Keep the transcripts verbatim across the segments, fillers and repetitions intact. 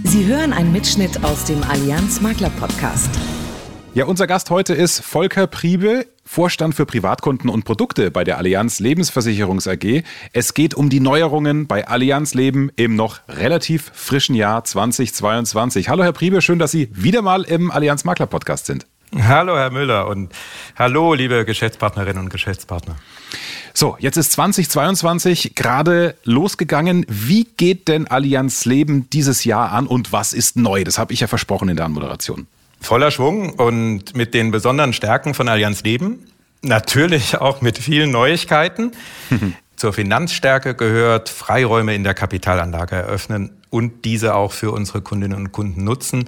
Sie hören einen Mitschnitt aus dem Allianz Makler Podcast. Ja, unser Gast heute ist Volker Priebe, Vorstand für Privatkunden und Produkte bei der Allianz Lebensversicherungs A G. Es geht um die Neuerungen bei Allianz Leben im noch relativ frischen Jahr zweitausendzweiundzwanzig. Hallo Herr Priebe, schön, dass Sie wieder mal im Allianz Makler Podcast sind. Hallo Herr Müller und hallo liebe Geschäftspartnerinnen und Geschäftspartner. So, jetzt ist zweitausendzweiundzwanzig gerade losgegangen. Wie geht denn Allianz Leben dieses Jahr an und was ist neu? Das habe ich ja versprochen in der Anmoderation. Voller Schwung und mit den besonderen Stärken von Allianz Leben. Natürlich auch mit vielen Neuigkeiten. Zur Finanzstärke gehört Freiräume in der Kapitalanlage eröffnen und diese auch für unsere Kundinnen und Kunden nutzen.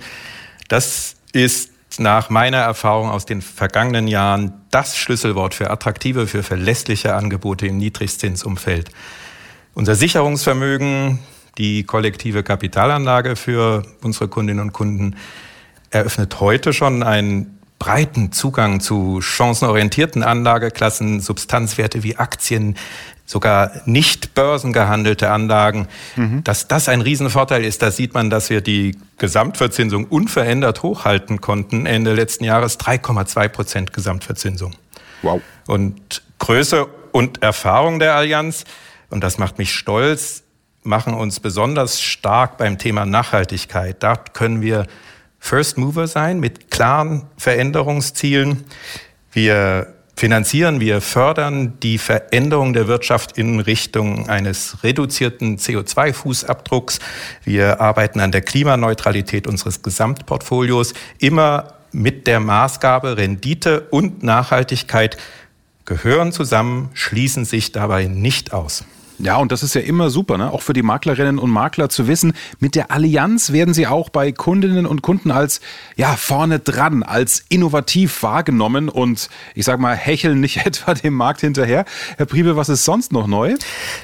Das ist nach meiner Erfahrung aus den vergangenen Jahren das Schlüsselwort für attraktive, für verlässliche Angebote im Niedrigzinsumfeld. Unser Sicherungsvermögen, die kollektive Kapitalanlage für unsere Kundinnen und Kunden, eröffnet heute schon einen breiten Zugang zu chancenorientierten Anlageklassen, Substanzwerte wie Aktien, sogar nicht börsengehandelte Anlagen. Mhm. Dass das ein Riesenvorteil ist, da sieht man, dass wir die Gesamtverzinsung unverändert hochhalten konnten. Ende letzten Jahres drei Komma zwei Prozent Gesamtverzinsung. Wow. Und Größe und Erfahrung der Allianz, und das macht mich stolz, machen uns besonders stark beim Thema Nachhaltigkeit. Da können wir First Mover sein mit klaren Veränderungszielen. Wir finanzieren, wir fördern die Veränderung der Wirtschaft in Richtung eines reduzierten C O zwei Fußabdrucks. Wir arbeiten an der Klimaneutralität unseres Gesamtportfolios, immer mit der Maßgabe Rendite und Nachhaltigkeit gehören zusammen, schließen sich dabei nicht aus. Ja, und das ist ja immer super, ne? Auch für die Maklerinnen und Makler zu wissen, mit der Allianz werden sie auch bei Kundinnen und Kunden als ja vorne dran, als innovativ wahrgenommen und ich sag mal, hecheln nicht etwa dem Markt hinterher. Herr Priebe, was ist sonst noch neu?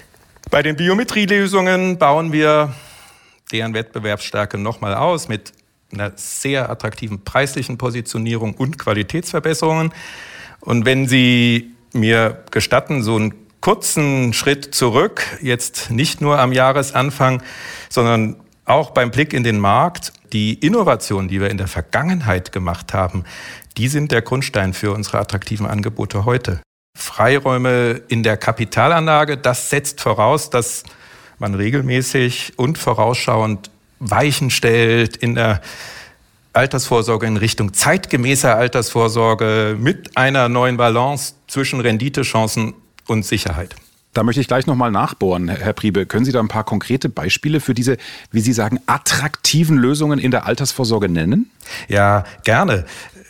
Bei den Biometrielösungen bauen wir deren Wettbewerbsstärke nochmal aus mit einer sehr attraktiven preislichen Positionierung und Qualitätsverbesserungen. Und wenn Sie mir gestatten, so ein kurzen Schritt zurück, jetzt nicht nur am Jahresanfang, sondern auch beim Blick in den Markt. Die Innovationen, die wir in der Vergangenheit gemacht haben, die sind der Grundstein für unsere attraktiven Angebote heute. Freiräume in der Kapitalanlage, das setzt voraus, dass man regelmäßig und vorausschauend Weichen stellt in der Altersvorsorge in Richtung zeitgemäßer Altersvorsorge mit einer neuen Balance zwischen Renditechancen und Sicherheit. Da möchte ich gleich nochmal nachbohren, Herr Priebe. Können Sie da ein paar konkrete Beispiele für diese, wie Sie sagen, attraktiven Lösungen in der Altersvorsorge nennen? Ja, gerne.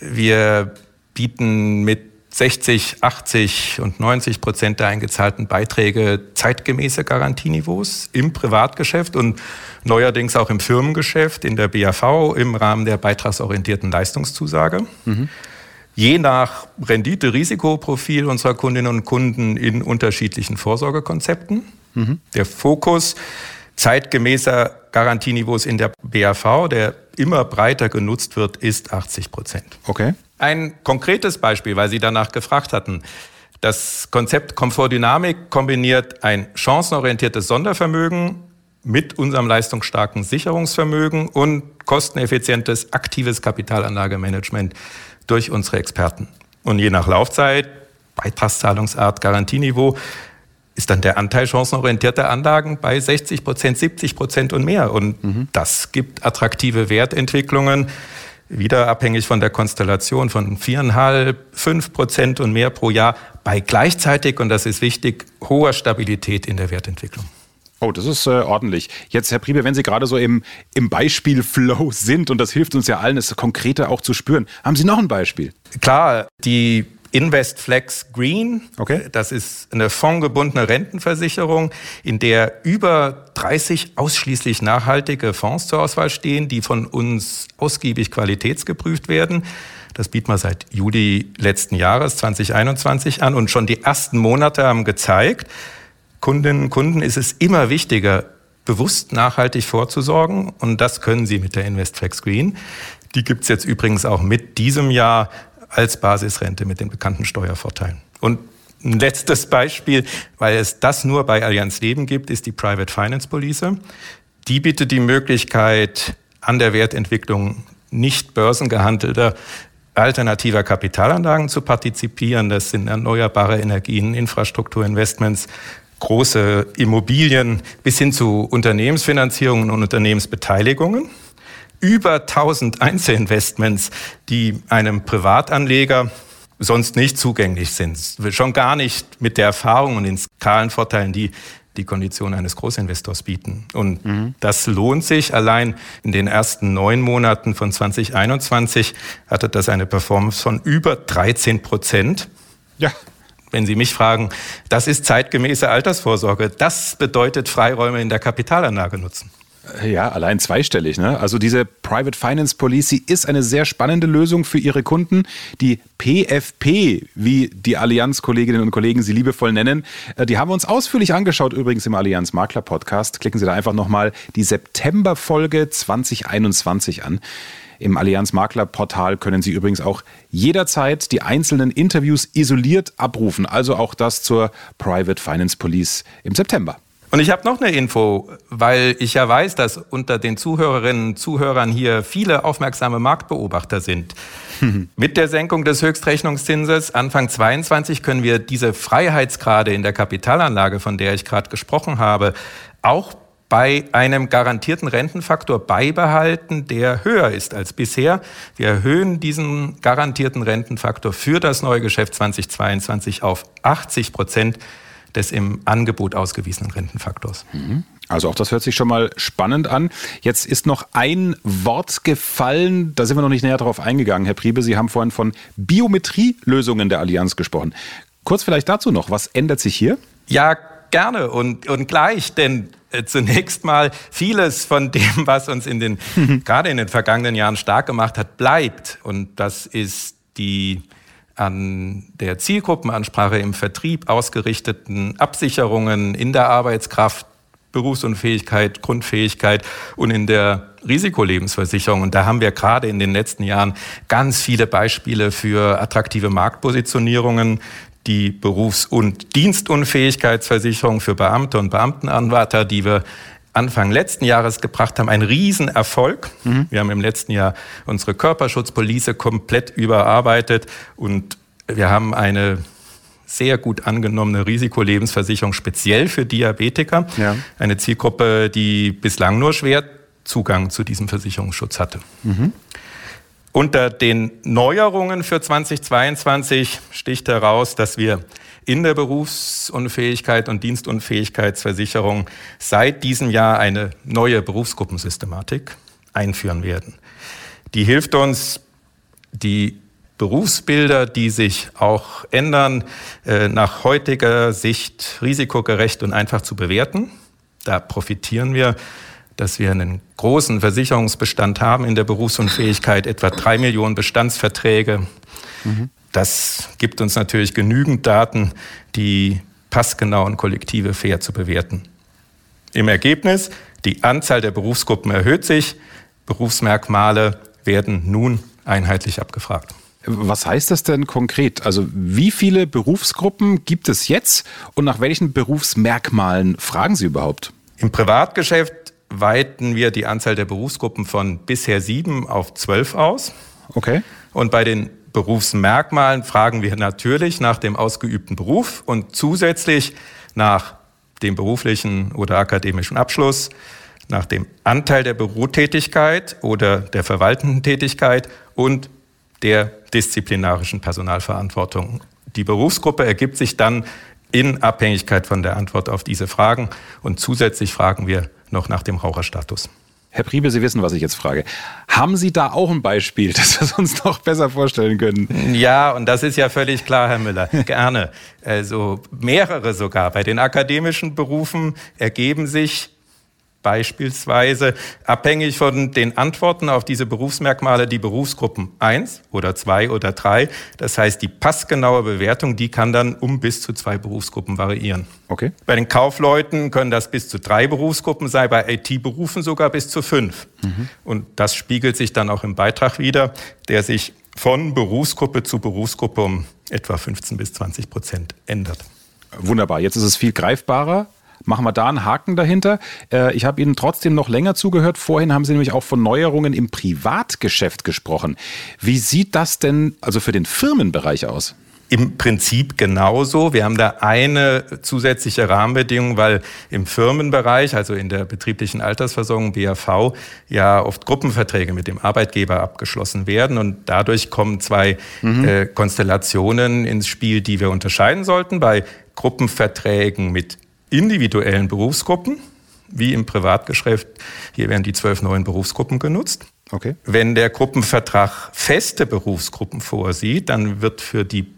Wir bieten mit sechzig, achtzig und neunzig Prozent der eingezahlten Beiträge zeitgemäße Garantieniveaus im Privatgeschäft und neuerdings auch im Firmengeschäft, in der B A V im Rahmen der beitragsorientierten Leistungszusage. Mhm. Je nach Rendite-Risikoprofil unserer Kundinnen und Kunden in unterschiedlichen Vorsorgekonzepten. Mhm. Der Fokus zeitgemäßer Garantieniveaus in der B A V, der immer breiter genutzt wird, ist achtzig Prozent. Okay. Ein konkretes Beispiel, weil Sie danach gefragt hatten. Das Konzept Komfortdynamik kombiniert ein chancenorientiertes Sondervermögen mit unserem leistungsstarken Sicherungsvermögen und kosteneffizientes aktives Kapitalanlagemanagement durch unsere Experten. Und je nach Laufzeit, Beitragszahlungsart, Garantieniveau ist dann der Anteil chancenorientierter Anlagen bei sechzig Prozent, siebzig Prozent und mehr. Und mhm. das gibt attraktive Wertentwicklungen, wieder abhängig von der Konstellation von viereinhalb, fünf Prozent und mehr pro Jahr bei gleichzeitig, und das ist wichtig, hoher Stabilität in der Wertentwicklung. Oh, das ist äh, ordentlich. Jetzt, Herr Priebe, wenn Sie gerade so im, im Beispielflow sind, und das hilft uns ja allen, es konkreter auch zu spüren, haben Sie noch ein Beispiel? Klar, die InvestFlex Green, okay. Das ist eine fondgebundene Rentenversicherung, in der über dreißig ausschließlich nachhaltige Fonds zur Auswahl stehen, die von uns ausgiebig qualitätsgeprüft werden. Das bieten wir seit Juli letzten Jahres, zwanzig einundzwanzig, an, und schon die ersten Monate haben gezeigt, Kundinnen und Kunden ist es immer wichtiger, bewusst nachhaltig vorzusorgen, und das können Sie mit der InvestFlex Green. Die gibt es jetzt übrigens auch mit diesem Jahr als Basisrente mit den bekannten Steuervorteilen. Und ein letztes Beispiel, weil es das nur bei Allianz Leben gibt, ist die Private Finance Police. Die bietet die Möglichkeit, an der Wertentwicklung nicht börsengehandelter alternativer Kapitalanlagen zu partizipieren. Das sind erneuerbare Energien, Infrastrukturinvestments, große Immobilien bis hin zu Unternehmensfinanzierungen und Unternehmensbeteiligungen. Über tausend Einzelinvestments, die einem Privatanleger sonst nicht zugänglich sind. Schon gar nicht mit der Erfahrung und den Skalenvorteilen, die die Konditionen eines Großinvestors bieten. Und mhm. das lohnt sich. Allein in den ersten neun Monaten von zwanzig einundzwanzig hatte das eine Performance von über dreizehn Prozent. Ja. Wenn Sie mich fragen, das ist zeitgemäße Altersvorsorge. Das bedeutet Freiräume in der Kapitalanlage nutzen. Ja, allein zweistellig, ne? Also diese Private Finance Policy ist eine sehr spannende Lösung für Ihre Kunden. Die P F P, wie die Allianz-Kolleginnen und Kollegen sie liebevoll nennen, die haben wir uns ausführlich angeschaut, übrigens im Allianz Makler Podcast. Klicken Sie da einfach nochmal die September-Folge zwanzig einundzwanzig an. Im Allianz Makler Portal können Sie übrigens auch jederzeit die einzelnen Interviews isoliert abrufen. Also auch das zur Private Finance Policy im September. Und ich habe noch eine Info, weil ich ja weiß, dass unter den Zuhörerinnen und Zuhörern hier viele aufmerksame Marktbeobachter sind. Mit der Senkung des Höchstrechnungszinses Anfang zweiundzwanzig können wir diese Freiheitsgrade in der Kapitalanlage, von der ich gerade gesprochen habe, auch bei einem garantierten Rentenfaktor beibehalten, der höher ist als bisher. Wir erhöhen diesen garantierten Rentenfaktor für das neue Geschäft zweitausendzweiundzwanzig auf achtzig Prozent des im Angebot ausgewiesenen Rentenfaktors. Also auch das hört sich schon mal spannend an. Jetzt ist noch ein Wort gefallen, da sind wir noch nicht näher drauf eingegangen, Herr Priebe. Sie haben vorhin von Biometrielösungen der Allianz gesprochen. Kurz vielleicht dazu noch, was ändert sich hier? Ja, gerne und, und gleich, denn äh, zunächst mal vieles von dem, was uns in den, gerade in den vergangenen Jahren stark gemacht hat, bleibt. Und das ist die an der Zielgruppenansprache im Vertrieb ausgerichteten Absicherungen in der Arbeitskraft, Berufsunfähigkeit, Grundfähigkeit und in der Risikolebensversicherung. Und da haben wir gerade in den letzten Jahren ganz viele Beispiele für attraktive Marktpositionierungen. Die Berufs- und Dienstunfähigkeitsversicherung für Beamte und Beamtenanwärter, die wir Anfang letzten Jahres gebracht haben, ein Riesenerfolg. Mhm. Wir haben im letzten Jahr unsere Körperschutzpolice komplett überarbeitet und wir haben eine sehr gut angenommene Risikolebensversicherung speziell für Diabetiker. Ja. Eine Zielgruppe, die bislang nur schwer Zugang zu diesem Versicherungsschutz hatte. Mhm. Unter den Neuerungen für zweitausendzweiundzwanzig sticht heraus, dass wir in der Berufsunfähigkeit und Dienstunfähigkeitsversicherung seit diesem Jahr eine neue Berufsgruppensystematik einführen werden. Die hilft uns, die Berufsbilder, die sich auch ändern, nach heutiger Sicht risikogerecht und einfach zu bewerten. Da profitieren wir, dass wir einen großen Versicherungsbestand haben in der Berufsunfähigkeit, etwa drei Millionen Bestandsverträge. Mhm. Das gibt uns natürlich genügend Daten, die passgenauen Kollektive fair zu bewerten. Im Ergebnis, die Anzahl der Berufsgruppen erhöht sich, Berufsmerkmale werden nun einheitlich abgefragt. Was heißt das denn konkret? Also wie viele Berufsgruppen gibt es jetzt und nach welchen Berufsmerkmalen fragen Sie überhaupt? Im Privatgeschäft weiten wir die Anzahl der Berufsgruppen von bisher sieben auf zwölf aus. Okay. Und bei den Berufsmerkmalen fragen wir natürlich nach dem ausgeübten Beruf und zusätzlich nach dem beruflichen oder akademischen Abschluss, nach dem Anteil der Bürotätigkeit oder der verwaltenden Tätigkeit und der disziplinarischen Personalverantwortung. Die Berufsgruppe ergibt sich dann in Abhängigkeit von der Antwort auf diese Fragen und zusätzlich fragen wir noch nach dem Raucherstatus. Herr Priebe, Sie wissen, was ich jetzt frage. Haben Sie da auch ein Beispiel, das wir uns noch besser vorstellen können? Ja, und das ist ja völlig klar, Herr Müller. Gerne. Also mehrere sogar. Bei den akademischen Berufen ergeben sich beispielsweise abhängig von den Antworten auf diese Berufsmerkmale die Berufsgruppen eins oder zwei oder drei. Das heißt, die passgenaue Bewertung, die kann dann um bis zu zwei Berufsgruppen variieren. Okay. Bei den Kaufleuten können das bis zu drei Berufsgruppen sein, bei I T-Berufen sogar bis zu fünf. Mhm. Und das spiegelt sich dann auch im Beitrag wider, der sich von Berufsgruppe zu Berufsgruppe um etwa fünfzehn bis zwanzig Prozent ändert. Wunderbar, jetzt ist es viel greifbarer. machen wir da einen Haken dahinter. Äh, ich habe Ihnen trotzdem noch länger zugehört. Vorhin haben Sie nämlich auch von Neuerungen im Privatgeschäft gesprochen. Wie sieht das denn also für den Firmenbereich aus? Im Prinzip genauso. Wir haben da eine zusätzliche Rahmenbedingung, weil im Firmenbereich, also in der betrieblichen Altersversorgung, B A V, ja oft Gruppenverträge mit dem Arbeitgeber abgeschlossen werden. Und dadurch kommen zwei mhm. äh, Konstellationen ins Spiel, die wir unterscheiden sollten. Bei Gruppenverträgen mit individuellen Berufsgruppen, wie im Privatgeschäft, hier werden die zwölf neuen Berufsgruppen genutzt. Okay. Wenn der Gruppenvertrag feste Berufsgruppen vorsieht, dann wird für die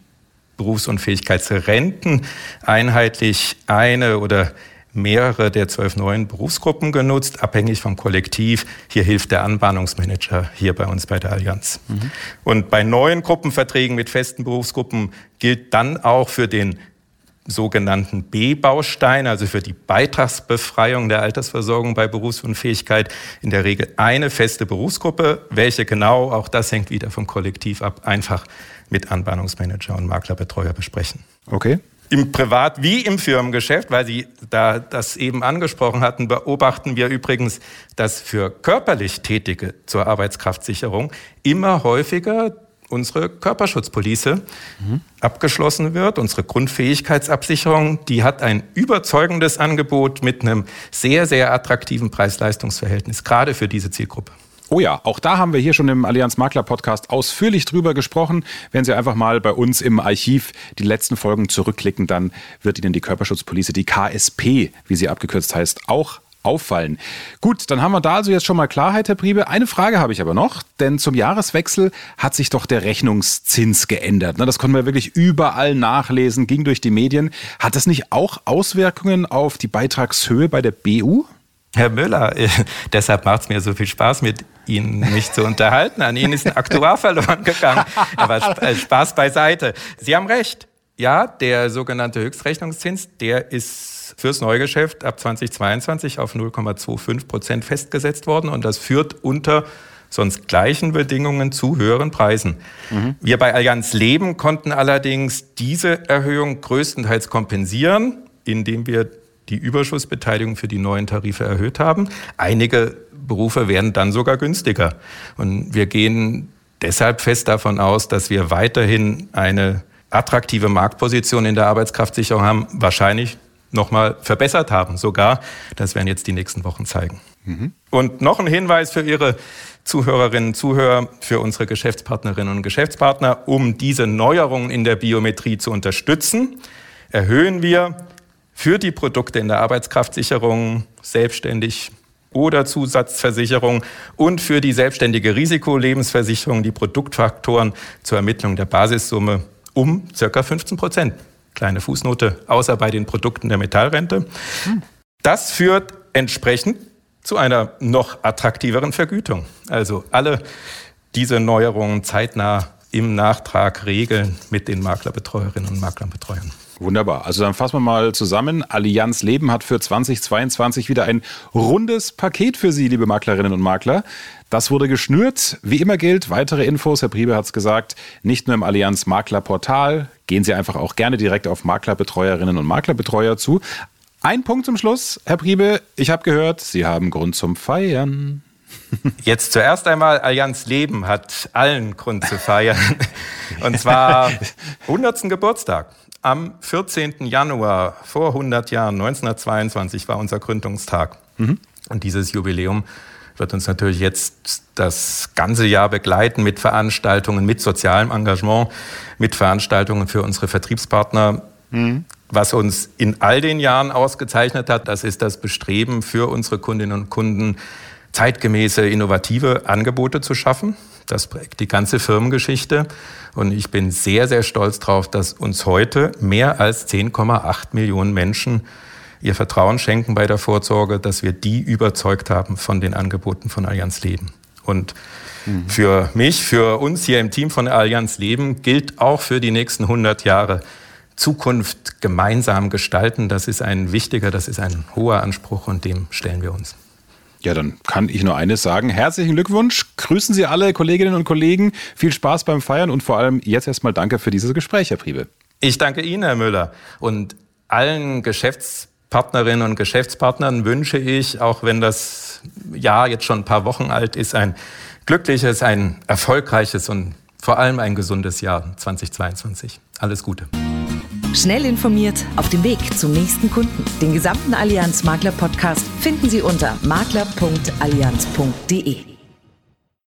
Berufsunfähigkeitsrenten einheitlich eine oder mehrere der zwölf neuen Berufsgruppen genutzt, abhängig vom Kollektiv. Hier hilft der Anbahnungsmanager hier bei uns bei der Allianz. Mhm. Und bei neuen Gruppenverträgen mit festen Berufsgruppen gilt dann auch für den sogenannten B-Baustein, also für die Beitragsbefreiung der Altersversorgung bei Berufsunfähigkeit, in der Regel eine feste Berufsgruppe. Welche genau, auch das hängt wieder vom Kollektiv ab, einfach mit Anbahnungsmanager und Maklerbetreuer besprechen. Okay. Im Privat- wie im Firmengeschäft, weil Sie da das eben angesprochen hatten, beobachten wir übrigens, dass für körperlich Tätige zur Arbeitskraftsicherung immer häufiger unsere Körperschutzpolice mhm. abgeschlossen wird. Unsere Grundfähigkeitsabsicherung, die hat ein überzeugendes Angebot mit einem sehr, sehr attraktiven Preis-Leistungs-Verhältnis, gerade für diese Zielgruppe. Oh ja, auch da haben wir hier schon im Allianz Makler Podcast ausführlich drüber gesprochen. Wenn Sie einfach mal bei uns im Archiv die letzten Folgen zurückklicken, dann wird Ihnen die Körperschutzpolice, die K S P, wie sie abgekürzt heißt, auch auffallen. Gut, dann haben wir da also jetzt schon mal Klarheit, Herr Priebe. Eine Frage habe ich aber noch, denn zum Jahreswechsel hat sich doch der Rechnungszins geändert. Das konnten wir wirklich überall nachlesen, ging durch die Medien. Hat das nicht auch Auswirkungen auf die Beitragshöhe bei der B U? Herr Müller, äh, deshalb macht es mir so viel Spaß, mit Ihnen mich zu unterhalten. An Ihnen ist ein Aktuar verloren gegangen. Aber Spaß beiseite. Sie haben recht. Ja, der sogenannte Höchstrechnungszins, der ist fürs Neugeschäft ab zweitausendzweiundzwanzig auf null Komma fünfundzwanzig Prozent festgesetzt worden. Und das führt unter sonst gleichen Bedingungen zu höheren Preisen. Mhm. Wir bei Allianz Leben konnten allerdings diese Erhöhung größtenteils kompensieren, indem wir die Überschussbeteiligung für die neuen Tarife erhöht haben. Einige Berufe werden dann sogar günstiger. Und wir gehen deshalb fest davon aus, dass wir weiterhin eine attraktive Marktposition in der Arbeitskraftsicherung haben, wahrscheinlich nochmal verbessert haben sogar. Das werden jetzt die nächsten Wochen zeigen. Mhm. Und noch ein Hinweis für Ihre Zuhörerinnen und Zuhörer, für unsere Geschäftspartnerinnen und Geschäftspartner. Um diese Neuerungen in der Biometrie zu unterstützen, erhöhen wir für die Produkte in der Arbeitskraftsicherung, selbstständig oder Zusatzversicherung und für die selbstständige Risikolebensversicherung die Produktfaktoren zur Ermittlung der Basissumme um ca. fünfzehn Prozent. Kleine Fußnote, außer bei den Produkten der Metallrente. Das führt entsprechend zu einer noch attraktiveren Vergütung. Also alle diese Neuerungen zeitnah im Nachtrag regeln mit den Maklerbetreuerinnen und Maklerbetreuern. Wunderbar. Also dann fassen wir mal zusammen. Allianz Leben hat für zweitausendzweiundzwanzig wieder ein rundes Paket für Sie, liebe Maklerinnen und Makler. Das wurde geschnürt. Wie immer gilt, weitere Infos, Herr Priebe hat es gesagt, nicht nur im Allianz Makler Portal. Gehen Sie einfach auch gerne direkt auf Maklerbetreuerinnen und Maklerbetreuer zu. Ein Punkt zum Schluss, Herr Priebe. Ich habe gehört, Sie haben Grund zum Feiern. Jetzt zuerst einmal, Allianz Leben hat allen Grund zu feiern. Und zwar hundertsten Geburtstag. Am vierzehnten Januar vor hundert Jahren, neunzehnhundertzweiundzwanzig, war unser Gründungstag. Mhm. Und dieses Jubiläum wird uns natürlich jetzt das ganze Jahr begleiten mit Veranstaltungen, mit sozialem Engagement, mit Veranstaltungen für unsere Vertriebspartner. Mhm. Was uns in all den Jahren ausgezeichnet hat, das ist das Bestreben für unsere Kundinnen und Kunden, zeitgemäße, innovative Angebote zu schaffen. Das prägt die ganze Firmengeschichte. Und ich bin sehr, sehr stolz darauf, dass uns heute mehr als zehn Komma acht Millionen Menschen ihr Vertrauen schenken bei der Vorsorge, dass wir die überzeugt haben von den Angeboten von Allianz Leben. Und mhm. für mich, für uns hier im Team von Allianz Leben gilt auch für die nächsten hundert Jahre Zukunft gemeinsam gestalten. Das ist ein wichtiger, das ist ein hoher Anspruch und dem stellen wir uns. Ja, dann kann ich nur eines sagen. Herzlichen Glückwunsch. Grüßen Sie alle Kolleginnen und Kollegen. Viel Spaß beim Feiern und vor allem jetzt erstmal danke für dieses Gespräch, Herr Priebe. Ich danke Ihnen, Herr Müller, und allen Geschäfts Partnerinnen und Geschäftspartnern wünsche ich, auch wenn das Jahr jetzt schon ein paar Wochen alt ist, ein glückliches, ein erfolgreiches und vor allem ein gesundes Jahr zweitausendzweiundzwanzig. Alles Gute. Schnell informiert auf dem Weg zum nächsten Kunden. Den gesamten Allianz Makler Podcast finden Sie unter makler punkt allianz punkt de.